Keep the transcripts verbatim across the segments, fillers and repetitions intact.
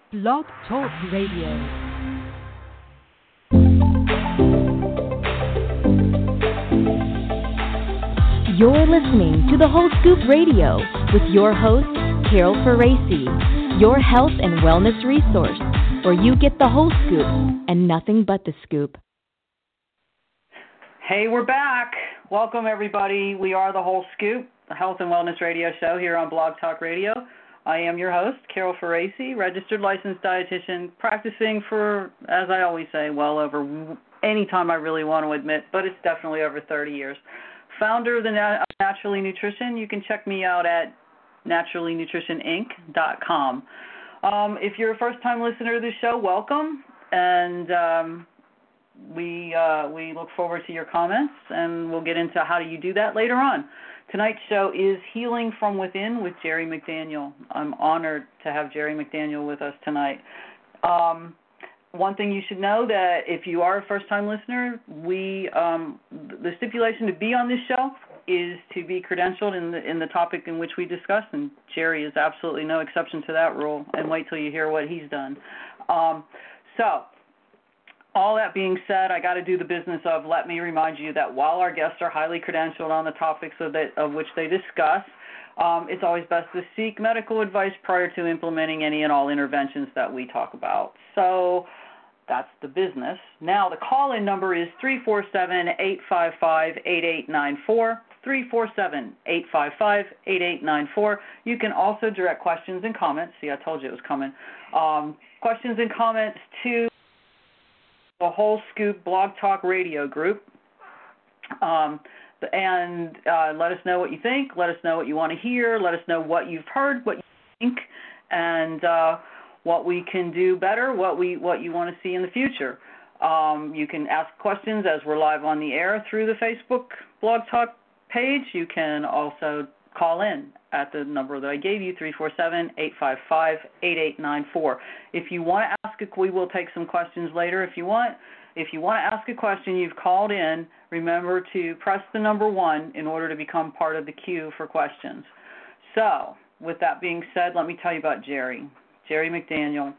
Blog Talk Radio. You're listening to The Whole Scoop Radio with your host, Carol Faraci, your health and wellness resource, where you get the whole scoop and nothing but the scoop. Hey, we're back. Welcome, everybody. We are The Whole Scoop, the health and wellness radio show here on Blog Talk Radio. I am your host, Carol Faraci, registered licensed dietitian, practicing for, as I always say, well over any time I really want to admit, but it's definitely over thirty years. Founder of the Na- Naturally Nutrition. You can check me out at naturally nutrition inc dot com. Um, if you're a first-time listener to the show, welcome, and um, we uh, we look forward to your comments, and we'll get into how do you do that later on. Tonight's show is Healing from Within with Jerry McDaniel. I'm honored to have Jerry McDaniel with us tonight. Um, one thing you should know that if you are a first-time listener, we um, the stipulation to be on this show is to be credentialed in the in the topic in which we discuss, and Jerry is absolutely no exception to that rule. And wait till you hear what he's done. Um, so. All that being said, I got to do the business of let me remind you that while our guests are highly credentialed on the topics of, that, of which they discuss, um, it's always best to seek medical advice prior to implementing any and all interventions that we talk about. So that's the business. Now, the call-in number is three four seven, eight five five, eight eight nine four, three four seven, eight five five, eight eight nine four. You can also direct questions and comments. See, I told you it was coming. Um, questions and comments to the Whole Scoop Blog Talk Radio group, um, and uh, let us know what you think. Let us know what you want to hear. Let us know what you've heard, what you think, and uh, what we can do better, what we what you want to see in the future. Um, you can ask questions as we're live on the air through the Facebook Blog Talk page. You can also call in at the number that I gave you, three four seven, eight five five, eight eight nine four. If you want to ask a we will take some questions later. If you want if you want to ask a question, you've called in, remember to press the number one in order to become part of the queue for questions. So, with that being said, let me tell you about Jerry. Jerry McDaniel.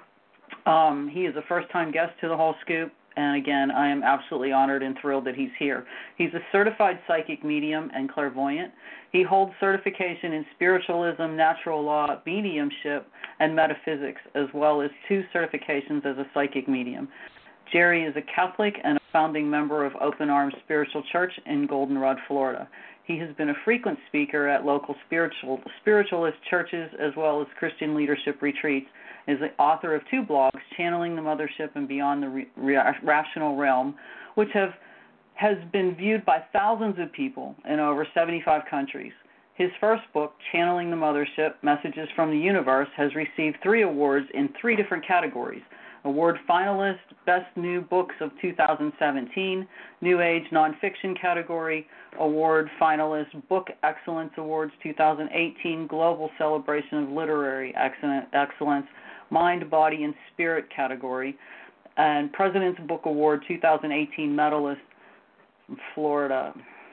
Um, he is a first-time guest to the Whole Scoop. And again, I am absolutely honored and thrilled that he's here. He's a certified psychic medium and clairvoyant. He holds certification in spiritualism, natural law, mediumship, and metaphysics, as well as two certifications as a psychic medium. Jerry is a Catholic and a founding member of Open Arms Spiritual Church in Goldenrod, Florida. He has been a frequent speaker at local spiritual spiritualist churches as well as Christian leadership retreats. Is the author of two blogs, Channeling the Mothership and Beyond the Re- Re- Rational Realm, which have has been viewed by thousands of people in over seventy-five countries. His first book, Channeling the Mothership, Messages from the Universe, has received three awards in three different categories. Award finalist, Best New Books of two thousand seventeen, New Age Nonfiction category, Award finalist, Book Excellence Awards two thousand eighteen, Global Celebration of Literary Excellence, Mind, Body, and Spirit category, and President's Book Award two thousand eighteen medalist from Florida.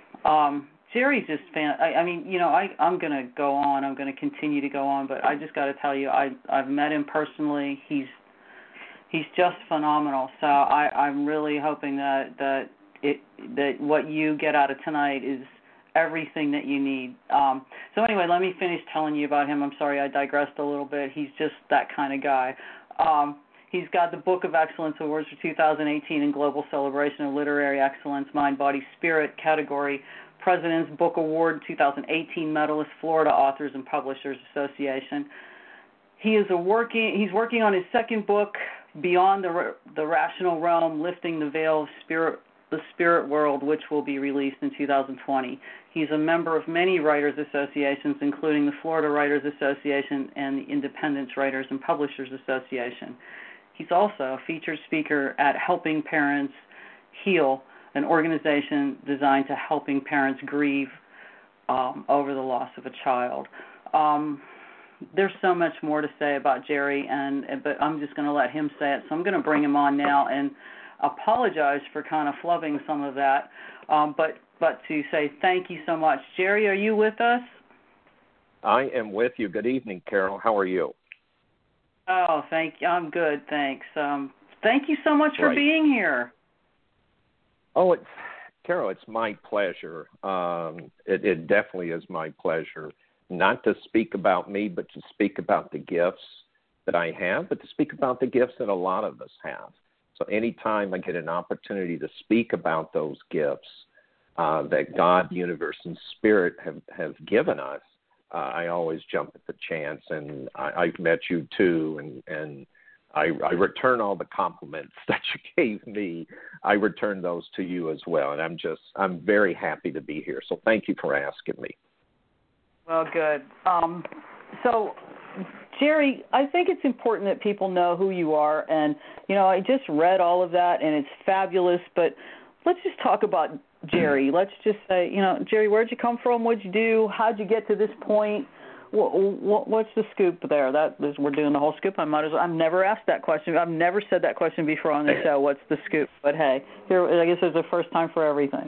Um, Jerry's just fan. I, I mean, you know, I, I'm going to go on. I'm going to continue to go on, but I just got to tell you, I, I've met him personally. He's he's just phenomenal. So I, I'm really hoping that that it that what you get out of tonight is everything that you need. Um, so anyway, let me finish telling you about him. I'm sorry I digressed a little bit. He's just that kind of guy. Um, he's got the Book of Excellence Awards for two thousand eighteen in Global Celebration of Literary Excellence, Mind, Body, Spirit category, President's Book Award two thousand eighteen medalist, Florida Authors and Publishers Association. He is a working. He's working on his second book, Beyond the the Rational Realm, Lifting the Veil of Spirit. The Spirit World, which will be released in two thousand twenty. He's a member of many writers' associations, including the Florida Writers Association and the Independence Writers and Publishers Association. He's also a featured speaker at Helping Parents Heal, an organization designed to helping parents grieve um, over the loss of a child. Um, there's so much more to say about Jerry, and but I'm just going to let him say it. So I'm going to bring him on now and apologize for kind of flubbing some of that, um, but but to say thank you so much. Jerry, are you with us? I am with you. Good evening, Carol. How are you? Oh, thank you. I'm good, thanks. Um, thank you so much for Right. being here. Oh, it's Carol. It's my pleasure. Um, it, it definitely is my pleasure, not to speak about me, but to speak about the gifts that I have, but to speak about the gifts that a lot of us have. So anytime I get an opportunity to speak about those gifts uh, that God, the universe, and spirit have, have given us, uh, I always jump at the chance. And I, I've met you too, and, and I, I return all the compliments that you gave me. I return those to you as well. And I'm just, I'm very happy to be here. So thank you for asking me. Well, good. Um, so, Jerry, I think it's important that people know who you are. And, you know, I just read all of that, and it's fabulous. But let's just talk about Jerry. Let's just say, you know, Jerry, where'd you come from? What'd you do? How'd you get to this point? What, what, what's the scoop there? That is, we're doing the whole scoop. I might as well. I've never asked that question. I've never said that question before on the show. What's the scoop? But hey, here, I guess there's a first time for everything.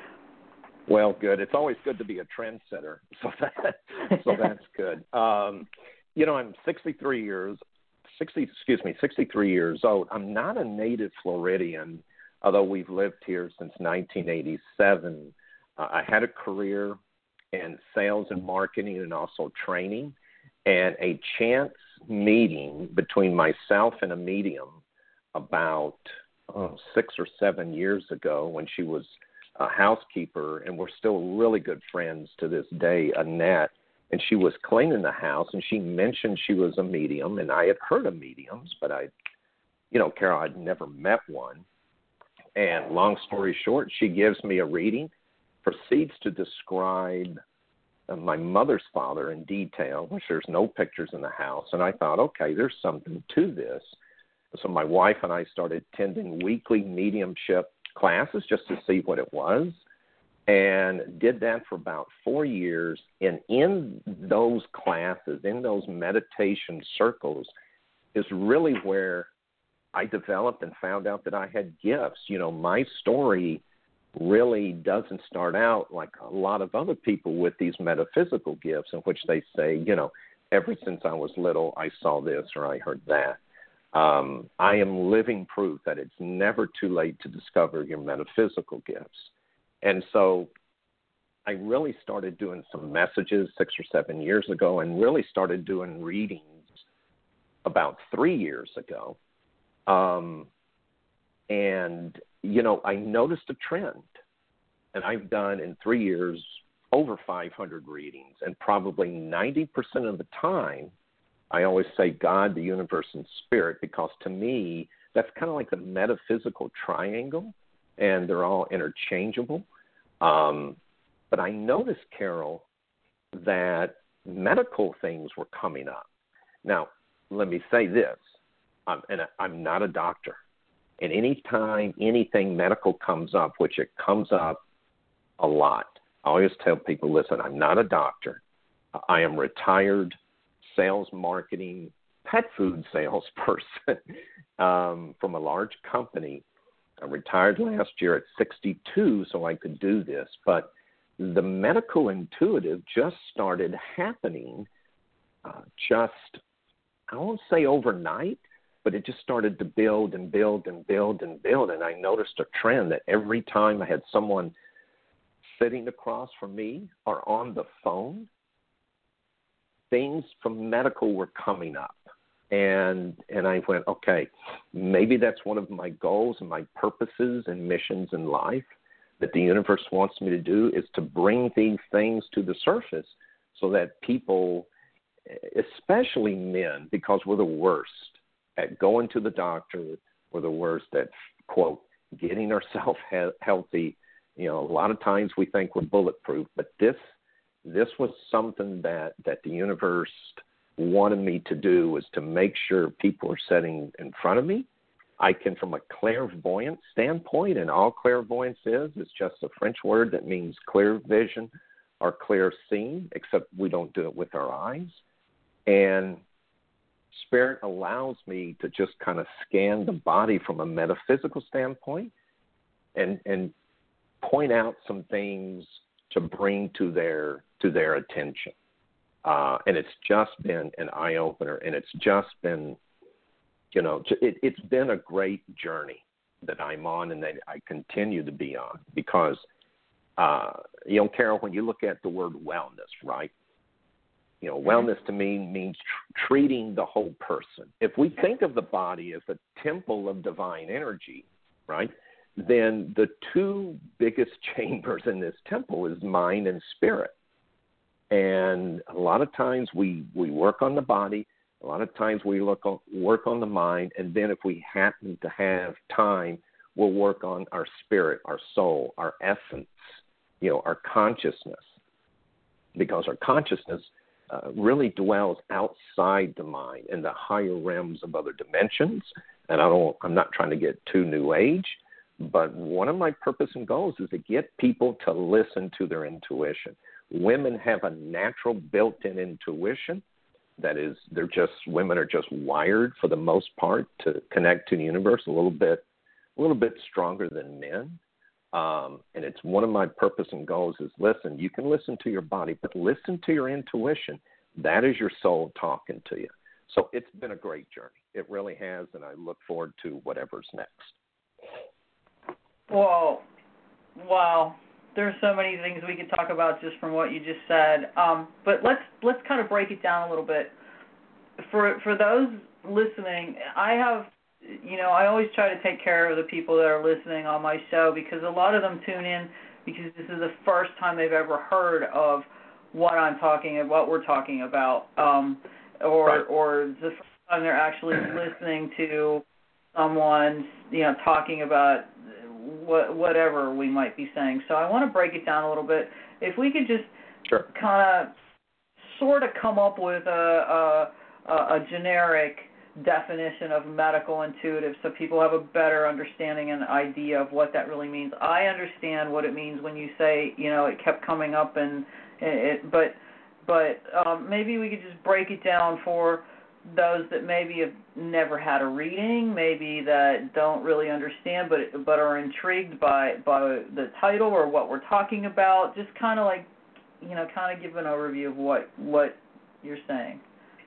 Well, good. It's always good to be a trendsetter, so that, so that's good. Um, you know, I'm sixty-three years, sixty, excuse me, sixty-three years old. I'm not a native Floridian, although we've lived here since nineteen eighty-seven. Uh, I had a career in sales and marketing and also training, and a chance meeting between myself and a medium about oh, six or seven years ago when she was a housekeeper, and we're still really good friends to this day, Annette, and she was cleaning the house, and she mentioned she was a medium, and I had heard of mediums, but I, you know, Carol, I'd never met one. And long story short, she gives me a reading, proceeds to describe uh, my mother's father in detail, which there's no pictures in the house, and I thought, okay, there's something to this. So my wife and I started attending weekly mediumship classes just to see what it was, and did that for about four years. And in those classes, in those meditation circles, is really where I developed and found out that I had gifts. You know, my story really doesn't start out like a lot of other people with these metaphysical gifts in which they say, you know, ever since I was little, I saw this or I heard that. Um, I am living proof that it's never too late to discover your metaphysical gifts. And so I really started doing some messages six or seven years ago, and really started doing readings about three years ago. Um, and, you know, I noticed a trend, and I've done in three years over five hundred readings, and probably ninety percent of the time, I always say God, the universe, and spirit, because to me, that's kind of like the metaphysical triangle, and they're all interchangeable. Um, but I noticed, Carol, that medical things were coming up. Now, let me say this, um, and I'm not a doctor. And any time anything medical comes up, which it comes up a lot, I always tell people, listen, I'm not a doctor. I am retired sales, marketing, pet food salesperson um, from a large company. I retired last year at sixty-two, so I could do this. But the medical intuitive just started happening uh, just, I won't say overnight, but it just started to build and build and build and build. And I noticed a trend that every time I had someone sitting across from me or on the phone, things from medical were coming up. And and I went, okay, maybe that's one of my goals and my purposes and missions in life that the universe wants me to do, is to bring these things to the surface so that people, especially men, because we're the worst at going to the doctor, we're the worst at, quote, getting ourselves he- healthy. You know, a lot of times we think we're bulletproof, but this This was something that, that the universe wanted me to do, was to make sure people are sitting in front of me. I can, from a clairvoyant standpoint, and all clairvoyance is, is just a French word that means clear vision or clear seeing, except we don't do it with our eyes. And Spirit allows me to just kind of scan the body from a metaphysical standpoint and, and point out some things to bring to their to their attention. Uh, and it's just been an eye-opener, and it's just been, you know, it, it's been a great journey that I'm on and that I continue to be on because, uh, you know, Carol, when you look at the word wellness, right, you know, wellness to me means tr- treating the whole person. If we think of the body as a temple of divine energy, right, then the two biggest chambers in this temple is mind and spirit. And a lot of times we, we work on the body, a lot of times we look on, work on the mind, and then if we happen to have time, we'll work on our spirit, our soul, our essence, you know, our consciousness, because our consciousness uh, really dwells outside the mind in the higher realms of other dimensions. And I don't, I'm not trying to get too new age, but one of my purpose and goals is to get people to listen to their intuition. Women have a natural built-in intuition. That is, they're just, women are just wired for the most part to connect to the universe a little bit, a little bit stronger than men. Um, and it's one of my purpose and goals is listen, you can listen to your body, but listen to your intuition. That is your soul talking to you. So it's been a great journey. It really has, and I look forward to whatever's next. Well, wow. There's so many things we could talk about just from what you just said. Um, but let's let's kind of break it down a little bit. For for those listening, I have, you know, I always try to take care of the people that are listening on my show because a lot of them tune in because this is the first time they've ever heard of what I'm talking about, what we're talking about, um, or right. or the first time they're actually listening to someone, you know, talking about what, whatever we might be saying. So I want to break it down a little bit. If we could just sure. kind of sort of come up with a, a, a generic definition of medical intuitive so people have a better understanding and idea of what that really means. I understand what it means when you say, you know, it kept coming up, and it, but but um, maybe we could just break it down for those that maybe have never had a reading, maybe that don't really understand but but are intrigued by, by the title or what we're talking about. Just kind of like, you know, kind of give an overview of what, what you're saying.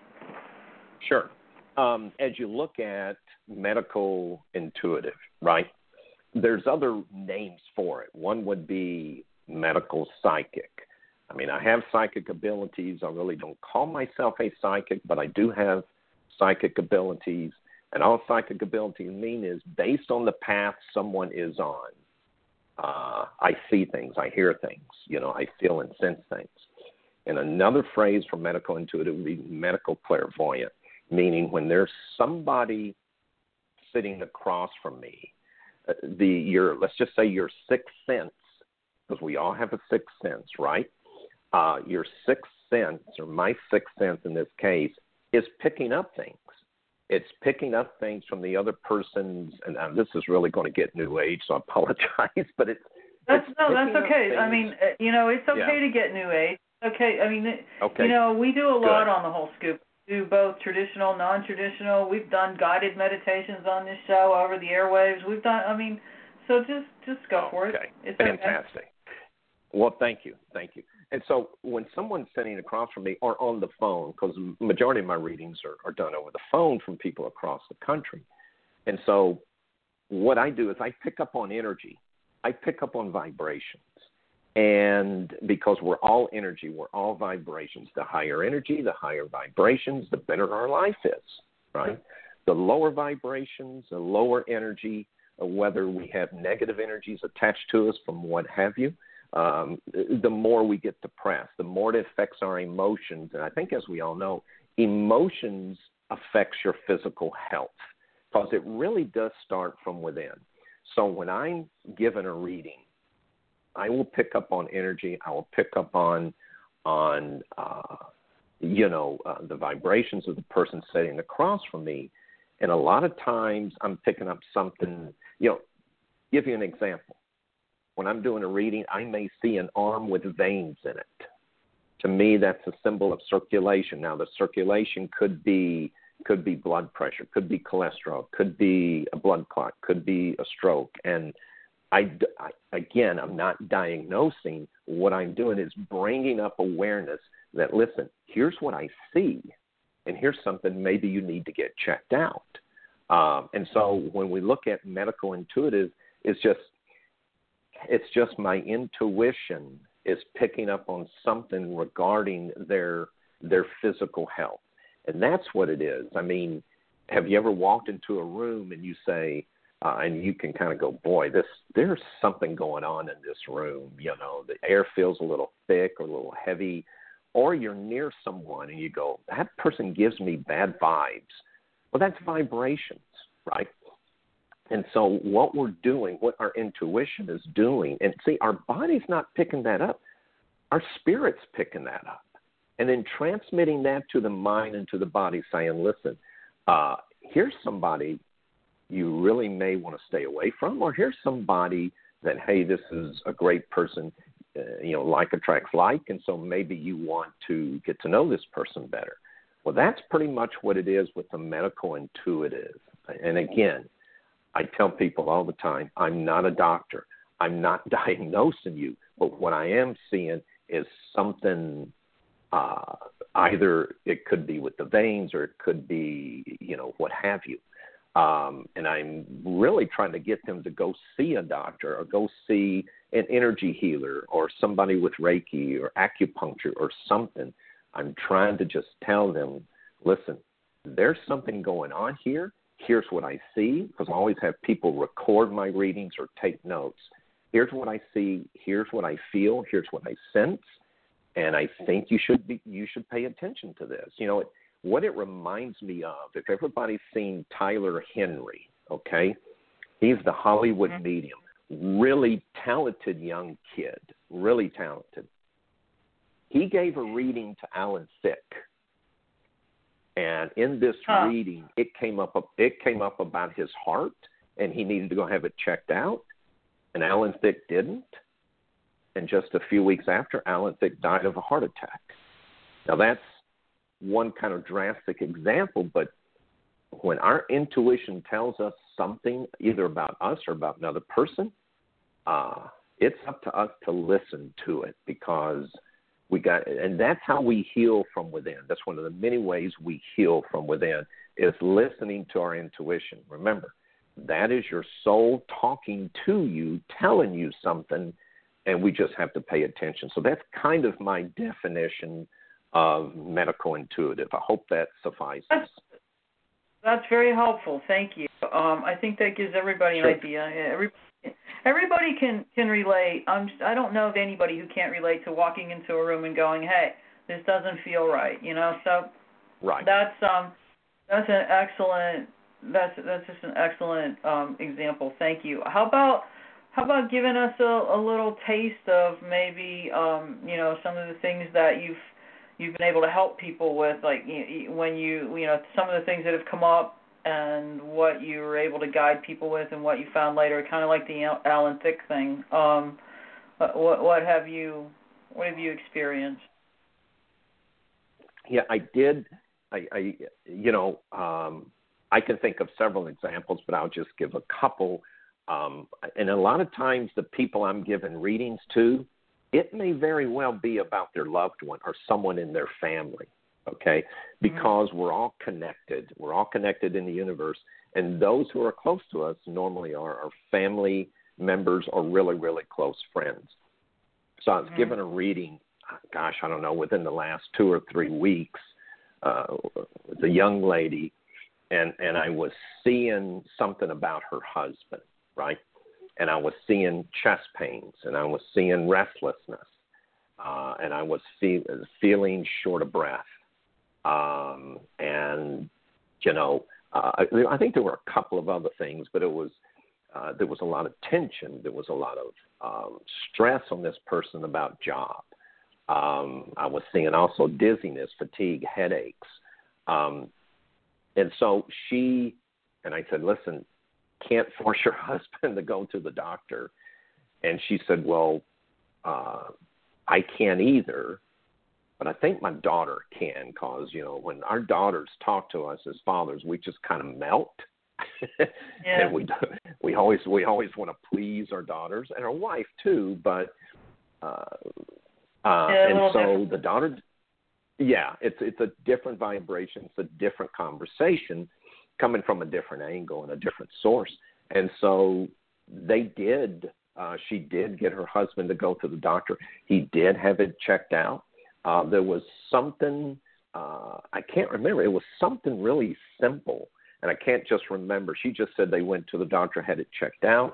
Sure. Um, as you look at medical intuitive, right, there's other names for it. One would be medical psychic. I mean, I have psychic abilities. I really don't call myself a psychic, but I do have psychic abilities. And all psychic abilities mean is based on the path someone is on. Uh, I see things, I hear things, you know, I feel and sense things. And another phrase for medical intuitive would be medical clairvoyant, meaning when there's somebody sitting across from me, uh, the your let's just say your sixth sense, because we all have a sixth sense, right? Uh, your sixth sense, or my sixth sense in this case, is picking up things. It's picking up things from the other person's, and um, this is really going to get new age, so I apologize, but it's that's it's no, that's okay. I mean, you know, it's okay yeah. to get new age. Okay, I mean, okay. you know, we do a lot Good. on the Whole Scoop. We do both traditional, non-traditional. We've done guided meditations on this show over the airwaves. We've done, I mean, so just just go oh, for it. Okay, it's fantastic. Okay. Well, thank you, thank you. And so when someone's sitting across from me or on the phone, because the majority of my readings are, are done over the phone from people across the country. And so what I do is I pick up on energy. I pick up on vibrations. And because we're all energy, we're all vibrations. The higher energy, the higher vibrations, the better our life is, right? The lower vibrations, the lower energy, whether we have negative energies attached to us from what have you, Um, the more we get depressed, the more it affects our emotions. And I think, as we all know, emotions affects your physical health because it really does start from within. So when I'm given a reading, I will pick up on energy. I will pick up on, on uh, you know, uh, the vibrations of the person sitting across from me. And a lot of times I'm picking up something, you know, give you an example. When I'm doing a reading, I may see an arm with veins in it. To me, that's a symbol of circulation. Now, the circulation could be could be blood pressure, could be cholesterol, could be a blood clot, could be a stroke. And I, I again, I'm not diagnosing. What I'm doing is bringing up awareness that, listen, here's what I see, and here's something maybe you need to get checked out. Um, and so when we look at medical intuitive, it's just it's just my intuition is picking up on something regarding their their physical health. And that's what it is. I mean, have you ever walked into a room and you say, uh, and you can kind of go, boy, this there's something going on in this room. You know, the air feels a little thick or a little heavy. Or you're near someone and you go, that person gives me bad vibes. Well, that's vibrations, right? And so what we're doing, what our intuition is doing, and see, our body's not picking that up. Our spirit's picking that up. And then transmitting that to the mind and to the body, saying, listen, uh, here's somebody you really may want to stay away from, or here's somebody that, hey, this is a great person, uh, you know, like attracts like, and so maybe you want to get to know this person better. Well, that's pretty much what it is with the medical intuitive. And again, I tell people all the time, I'm not a doctor. I'm not diagnosing you, but what I am seeing is something, uh, either it could be with the veins or it could be, you know, what have you. Um, and I'm really trying to get them to go see a doctor or go see an energy healer or somebody with Reiki or acupuncture or something. I'm trying to just tell them, listen, there's something going on here. Here's what I see, because I always have people record my readings or take notes. Here's what I see. Here's what I feel. Here's what I sense. And I think you should be, you should pay attention to this. You know, it, what it reminds me of, if everybody's seen Tyler Henry, okay, he's the Hollywood mm-hmm. medium, really talented young kid, really talented. He gave a reading to Alan Thicke. And in this huh. reading, it came up it came up about his heart, and he needed to go have it checked out. And Alan Thicke didn't. And just a few weeks after, Alan Thicke died of a heart attack. Now, that's one kind of drastic example, but when our intuition tells us something, either about us or about another person, uh, it's up to us to listen to it, because we got, and that's how we heal from within. That's one of the many ways we heal from within, is listening to our intuition. Remember, that is your soul talking to you, telling you something, and we just have to pay attention. So that's kind of my definition of medical intuitive. I hope that suffices. That's, that's very helpful. Thank you. Um, I think that gives everybody an sure. idea. Everybody, everybody can, can relate. I'm, I don't know of anybody who can't relate to walking into a room and going, hey, this doesn't feel right, you know? So right. that's um, that's an excellent, that's that's just an excellent um, example. Thank you. How about How about giving us a, a little taste of maybe um, you know, some of the things that you've you've been able to help people with, like you, when you you know some of the things that have come up and what you were able to guide people with and what you found later, kind of like the Alan Thicke thing. Um, what what have you what have you experienced? Yeah, I did. I, I you know um, I can think of several examples, but I'll just give a couple. Um, and a lot of times the people I'm giving readings to, it may very well be about their loved one or someone in their family, okay? Because mm-hmm. we're all connected. We're all connected in the universe. And those who are close to us normally are our family members or really, really close friends. So I was mm-hmm. given a reading, gosh, I don't know, within the last two or three weeks, uh, with a young lady, and, and I was seeing something about her husband. Right, and I was seeing chest pains, and I was seeing restlessness, uh, and I was feel, feeling short of breath, um, and you know, uh, I, I think there were a couple of other things, but it was uh, there was a lot of tension, there was a lot of um, stress on this person about job. Um, I was seeing also dizziness, fatigue, headaches, um, and so she and I said, listen. Can't force your husband to go to the doctor. And she said, well, uh, I can't either, but I think my daughter can, because, you know, when our daughters talk to us as fathers, we just kind of melt. Yeah. And we we always we always want to please our daughters and our wife too, but uh, uh, yeah, and so different. the daughter Yeah, it's it's a different vibration. It's a different conversation coming from a different angle and a different source. And so they did, uh, she did get her husband to go to the doctor. He did have it checked out. Uh, there was something, uh, I can't remember. It was something really simple, and I can't just remember. She just said they went to the doctor, had it checked out.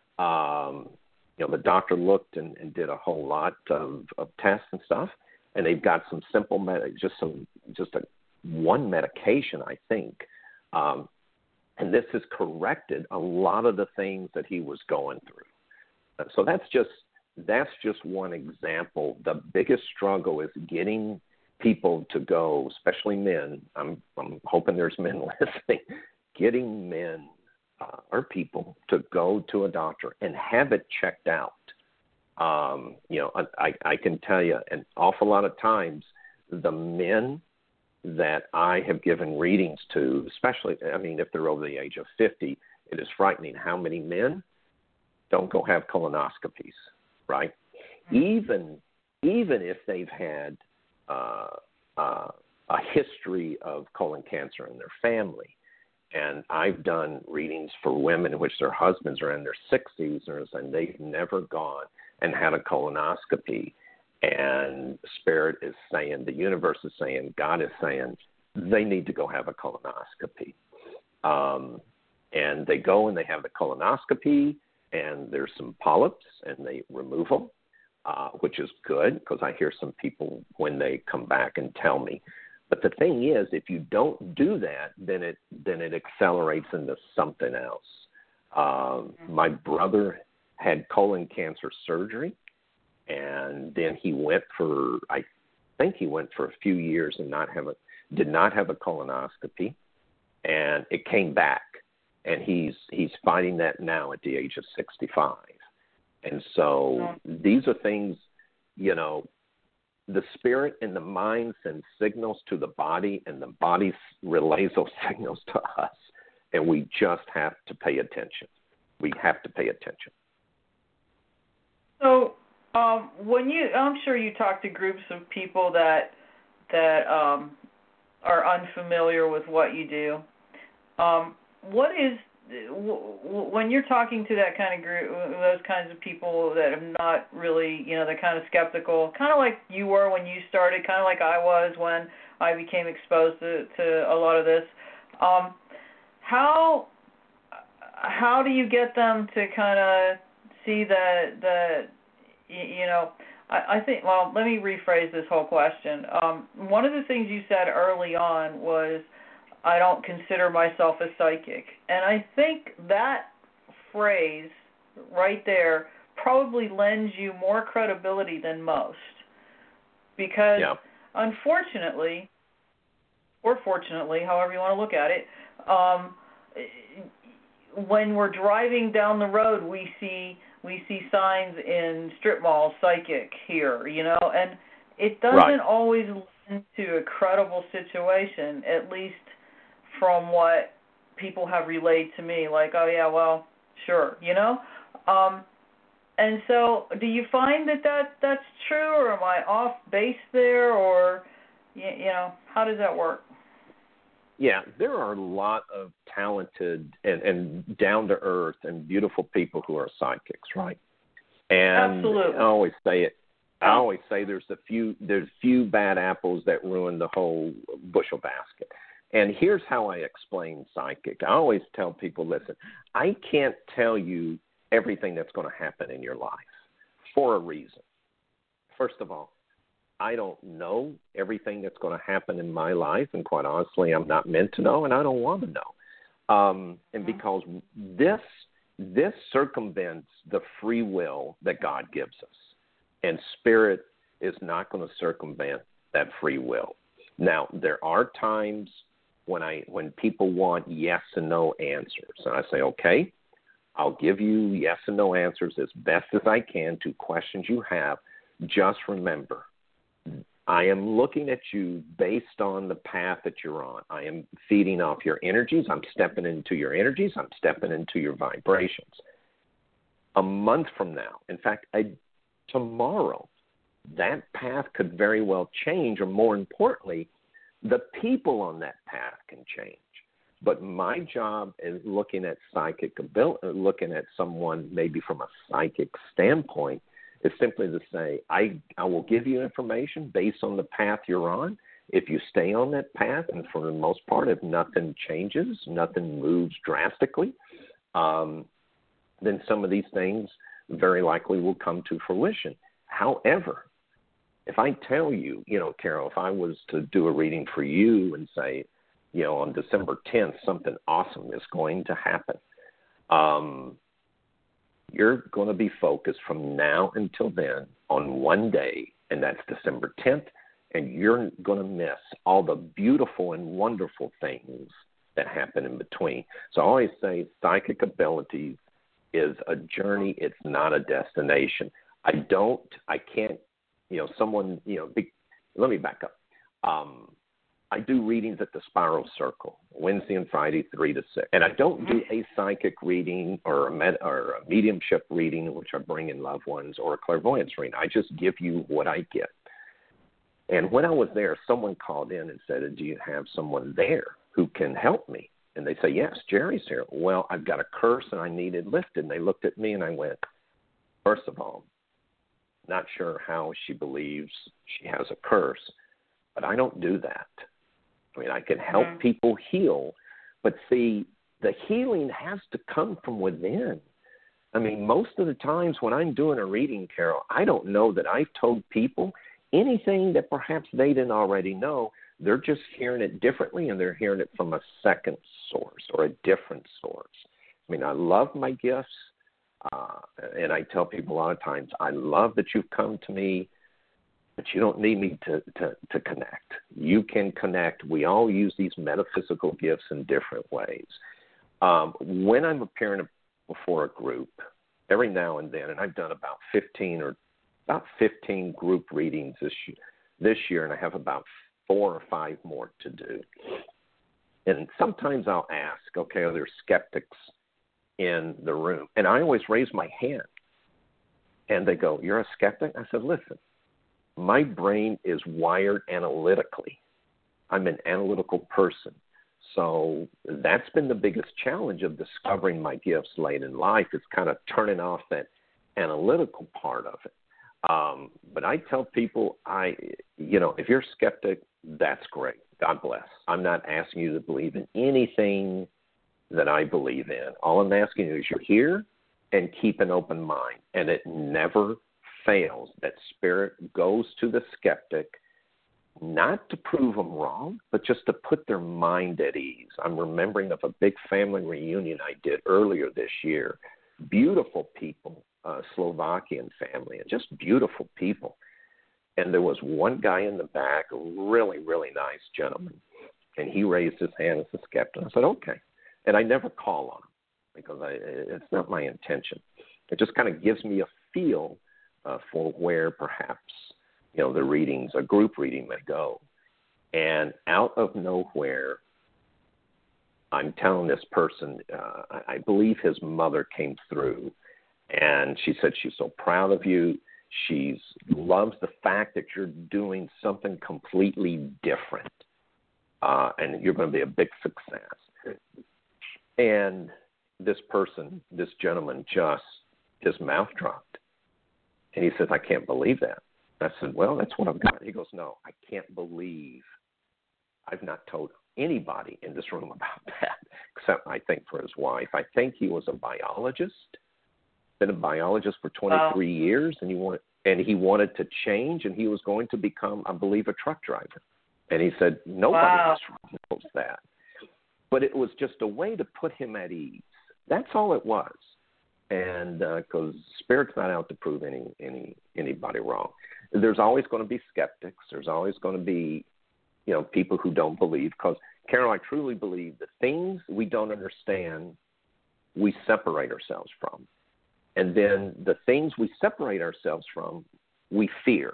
Um, you know, the doctor looked and, and did a whole lot of, of tests and stuff. And they've got some simple, med- just some, just a one medication, I think. Um, and this has corrected a lot of the things that he was going through. So that's just, that's just one example. The biggest struggle is getting people to go, especially men. I'm, I'm hoping there's men listening. Getting men uh, or people to go to a doctor and have it checked out. Um, you know, I, I can tell you an awful lot of times the men that I have given readings to, especially, I mean, if they're over the age of fifty, it is frightening how many men don't go have colonoscopies, right? Mm-hmm. Even, even if they've had uh, uh, a history of colon cancer in their family. And I've done readings for women in which their husbands are in their sixties and they've never gone and had a colonoscopy. And Spirit is saying, the universe is saying, God is saying, they need to go have a colonoscopy. Um, and they go and they have the colonoscopy, and there's some polyps, and they remove them, uh, which is good because I hear some people when they come back and tell me. But the thing is, if you don't do that, then it then it accelerates into something else. Um, my brother had colon cancer surgery, and then he went for, I think he went for a few years and not have a, did not have a colonoscopy, and it came back, and he's he's fighting that now at the age of sixty-five. And so these are things, you know, the spirit and the mind send signals to the body, and the body relays those signals to us, and we just have to pay attention. We have to pay attention. So, um, when you, I'm sure you talk to groups of people that that um, are unfamiliar with what you do. Um, what is when you're talking to that kind of group, those kinds of people that have not really, you know, they're kind of skeptical, kind of like you were when you started, kind of like I was when I became exposed to, to a lot of this. Um, how how do you get them to kind of see that, that you know, I, I think, well, let me rephrase this whole question. Um, one of the things you said early on was, I don't consider myself a psychic. And I think that phrase right there probably lends you more credibility than most. Because yeah. unfortunately, or fortunately, however you want to look at it, um, when we're driving down the road, we see we see signs in strip malls, psychic here, you know, and it doesn't right. always lend to a credible situation, at least from what people have relayed to me, like, oh, yeah, well, sure, you know? Um, and so do you find that, that that's true, or am I off base there, or, you, you know, how does that work? Yeah, there are a lot of talented and, and down-to-earth and beautiful people who are psychics, right? And Absolutely. I always say it. I always say there's a few there's few bad apples that ruin the whole bushel basket. And here's how I explain psychic. I always tell people, listen, I can't tell you everything that's going to happen in your life for a reason. First of all, I don't know everything that's going to happen in my life, and quite honestly, I'm not meant to know, and I don't want to know. Um, and because this this circumvents the free will that God gives us, and Spirit is not going to circumvent that free will. Now, there are times when I when people want yes and no answers, and I say, okay, I'll give you yes and no answers as best as I can to questions you have. Just remember, I am looking at you based on the path that you're on. I am feeding off your energies. I'm stepping into your energies. I'm stepping into your vibrations. A month from now, in fact, I, tomorrow, that path could very well change, or more importantly, the people on that path can change. But my job is looking at psychic ability, looking at someone maybe from a psychic standpoint, is simply to say, I, I will give you information based on the path you're on. If you stay on that path, and for the most part, if nothing changes, nothing moves drastically, um, then some of these things very likely will come to fruition. However, if I tell you, you know, Carol, if I was to do a reading for you and say, you know, on December tenth, something awesome is going to happen, um, you're going to be focused from now until then on one day, and that's December tenth, and you're going to miss all the beautiful and wonderful things that happen in between. So I always say psychic abilities is a journey. It's not a destination. I don't, I can't, you know, someone, you know, be, let me back up. Um, I do readings at the Spiral Circle, Wednesday and Friday, three to six. And I don't do a psychic reading or a, med, or a mediumship reading, which I bring in loved ones, or a clairvoyance reading. I just give you what I get. And when I was there, someone called in and said, do you have someone there who can help me? And they say, yes, Jerry's here. Well, I've got a curse and I need it lifted. And they looked at me and I went, first of all, not sure how she believes she has a curse, but I don't do that. I mean, I can help mm-hmm. people heal, but see, the healing has to come from within. I mean, most of the times when I'm doing a reading, Carol, I don't know that I've told people anything that perhaps they didn't already know. They're just hearing it differently, and they're hearing it from a second source or a different source. I mean, I love my gifts, uh, and I tell people a lot of times, I love that you've come to me, but you don't need me to, to, to connect. You can connect. We all use these metaphysical gifts in different ways. Um, when I'm appearing before a group, every now and then, and I've done about fifteen or about fifteen group readings this year, this year, and I have about four or five more to do. And sometimes I'll ask, okay, are there skeptics in the room? And I always raise my hand. And they go, you're a skeptic? I said, listen, my brain is wired analytically. I'm an analytical person. So that's been the biggest challenge of discovering my gifts late in life. It's kind of turning off that analytical part of it. Um, but I tell people, I, you know, if you're a skeptic, that's great. God bless. I'm not asking you to believe in anything that I believe in. All I'm asking you is you're here and keep an open mind. And it never fails that spirit goes to the skeptic, not to prove them wrong, but just to put their mind at ease. I'm remembering of a big family reunion I did earlier this year. Beautiful people, uh, Slovakian family, and just beautiful people. And there was one guy in the back, a really, really nice gentleman, and he raised his hand as a skeptic. I said, okay. And I never call on him because I, it's not my intention. It just kind of gives me a feel uh, for where perhaps, you know, the readings, a group reading may go. And out of nowhere, I'm telling this person, uh, I believe his mother came through, and she said she's so proud of you. She loves the fact that you're doing something completely different, uh, and you're going to be a big success. And this person, this gentleman, just, his mouth dropped. And he says, I can't believe that. I said, well, that's what I've got. He goes, no, I can't believe I've not told anybody in this room about that, except I think for his wife. I think he was a biologist, been a biologist for twenty-three wow. years, and he wanted, and he wanted to change, and he was going to become, I believe, a truck driver. And he said, nobody wow. knows that. But it was just a way to put him at ease. That's all it was. And because uh, Spirit's not out to prove any, any anybody wrong. There's always going to be skeptics. There's always going to be, you know, people who don't believe. Because, Carol, I truly believe the things we don't understand, we separate ourselves from. And then the things we separate ourselves from, we fear.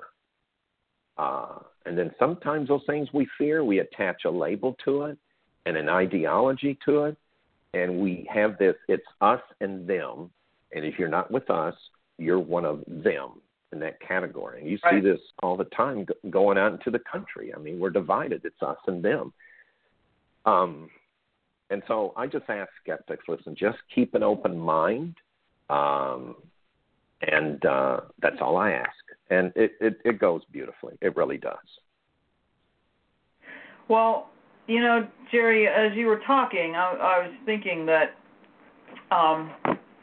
Uh, and then sometimes those things we fear, we attach a label to it and an ideology to it. And we have this, it's us and them. And if you're not with us, you're one of them. in that category. And you right. see this all the time go- going out into the country. I mean, we're divided. It's us and them. Um, and so I just ask skeptics, listen, just keep an open mind. Um, and uh, that's all I ask. And it, it, it goes beautifully. It really does. Well, you know, Jerry, as you were talking, I, I was thinking that, um,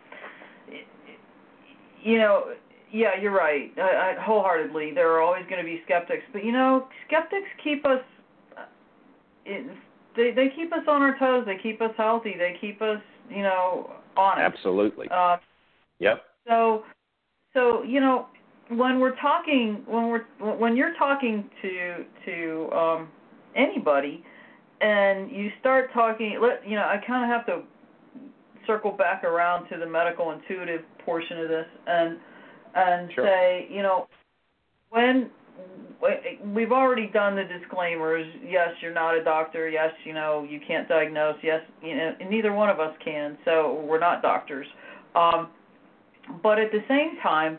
you know, yeah, you're right. I, I, wholeheartedly, there are always going to be skeptics, but you know, skeptics keep us. In, they they keep us on our toes. They keep us healthy. They keep us, you know, honest. Absolutely. Uh, yep. So, so you know, when we're talking, when we're when you're talking to to um, anybody, and you start talking, let you know, I kind of have to circle back around to the medical intuitive portion of this, and and sure. say, you know, when we've already done the disclaimers, yes, you're not a doctor, yes, you know, you can't diagnose, yes, you know, neither one of us can, so we're not doctors. Um, but at the same time,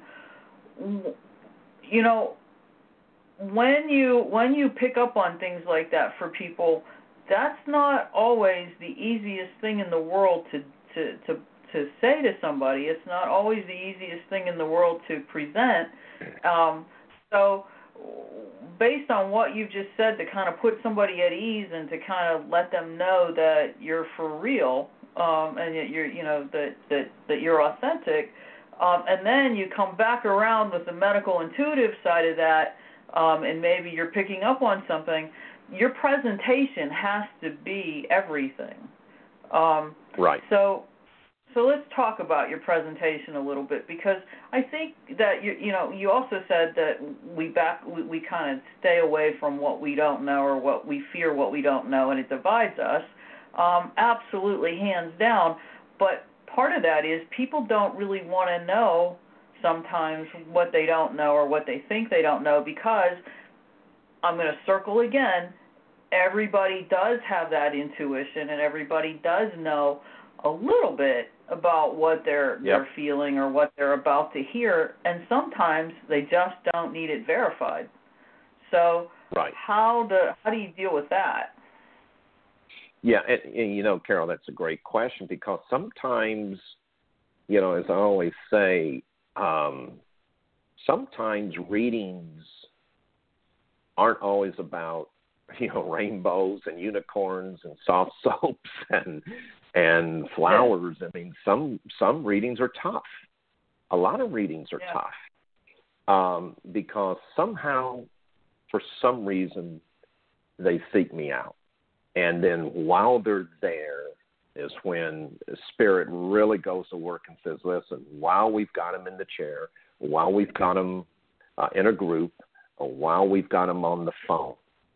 you know, when you when you pick up on things like that for people, that's not always the easiest thing in the world to to to to say to somebody. It's not always the easiest thing in the world to present. Um, so based on what you've just said, to kind of put somebody at ease and to kind of let them know that you're for real, um, and that you're, you know, that, that, that you're authentic, um, and then you come back around with the medical intuitive side of that, um, and maybe you're picking up on something, your presentation has to be everything. Um, right. So, so let's talk about your presentation a little bit, because I think that you, you know, you also said that we back we, we kind of stay away from what we don't know, or what we fear what we don't know, and it divides us. Um, absolutely, hands down. But part of that is people don't really want to know sometimes what they don't know or what they think they don't know, because I'm going to circle again. Everybody does have that intuition, and everybody does know a little bit about what they're yep. they're feeling or what they're about to hear, and sometimes they just don't need it verified. So right. how do how do you deal with that? Yeah, and, and you know, Carol, that's a great question, because sometimes, you know, as I always say, um, sometimes readings aren't always about, you know, rainbows and unicorns and soft soaps and and flowers. I mean, some some readings are tough. A lot of readings are yeah. tough um, because somehow, for some reason, they seek me out. And then while they're there is when Spirit really goes to work and says, listen, while we've got them in the chair, while we've got them uh, in a group, or while we've got them on the phone,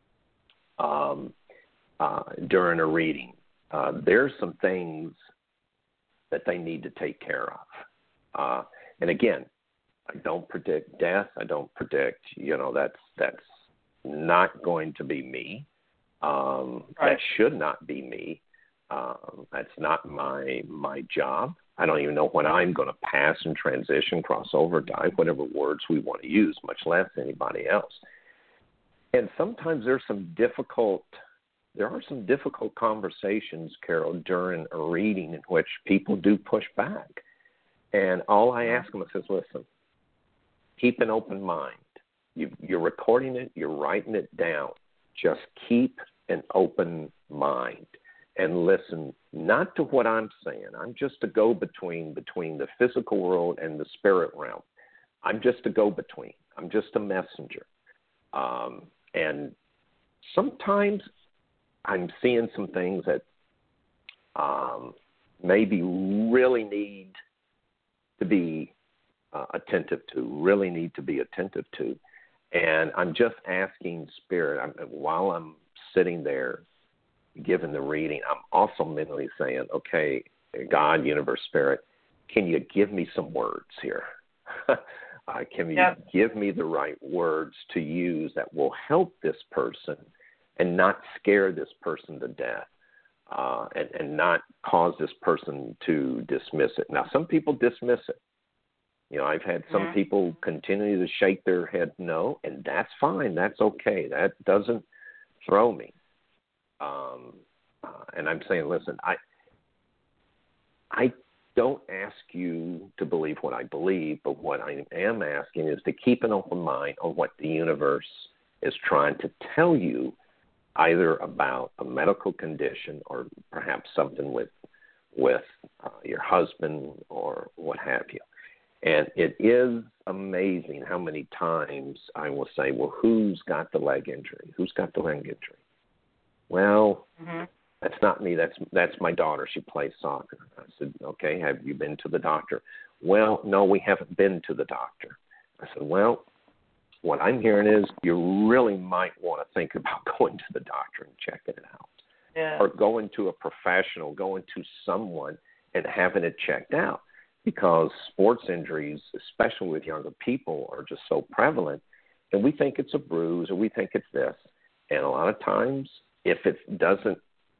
um, uh, during a reading, uh, there's some things that they need to take care of. Uh, and again, I don't predict death. I don't predict, you know, that's that's not going to be me. Um, right. That should not be me. Um, that's not my my job. I don't even know when I'm going to pass and transition, cross over, die, whatever words we want to use, much less anybody else. And sometimes there's some difficult, there are some difficult conversations, Carol, during a reading in which people do push back. And all I ask them is, listen, keep an open mind. You, you're recording it, you're writing it down. Just keep an open mind and listen, not to what I'm saying. I'm just a go-between between the physical world and the spirit realm. I'm just a go-between. I'm just a messenger. Um, and sometimes I'm seeing some things that um, maybe really need to be uh, attentive to, really need to be attentive to. And I'm just asking Spirit, I'm, while I'm sitting there giving the reading, I'm also mentally saying, okay, God, universe, Spirit, can you give me some words here? uh, can you yep. give me the right words to use that will help this person and not scare this person to death, uh, and, and not cause this person to dismiss it? Now, some people dismiss it. You know, I've had some mm-hmm. people continue to shake their head no, and that's fine. That's okay. That doesn't throw me. Um, uh, and I'm saying, listen, I I don't ask you to believe what I believe, but what I am asking is to keep an open mind on what the universe is trying to tell you, either about a medical condition or perhaps something with with uh, your husband or what have you. And it is amazing how many times I will say, well, who's got the leg injury? Who's got the leg injury? Well, mm-hmm. that's not me. That's that's my daughter. She plays soccer. I said, okay, have you been to the doctor? Well, no, we haven't been to the doctor. I said, well, what I'm hearing is you really might want to think about going to the doctor and checking it out. Yeah. Or going to a professional, going to someone and having it checked out. Because sports injuries, especially with younger people, are just so prevalent. And we think it's a bruise or we think it's this. And a lot of times, if it doesn't,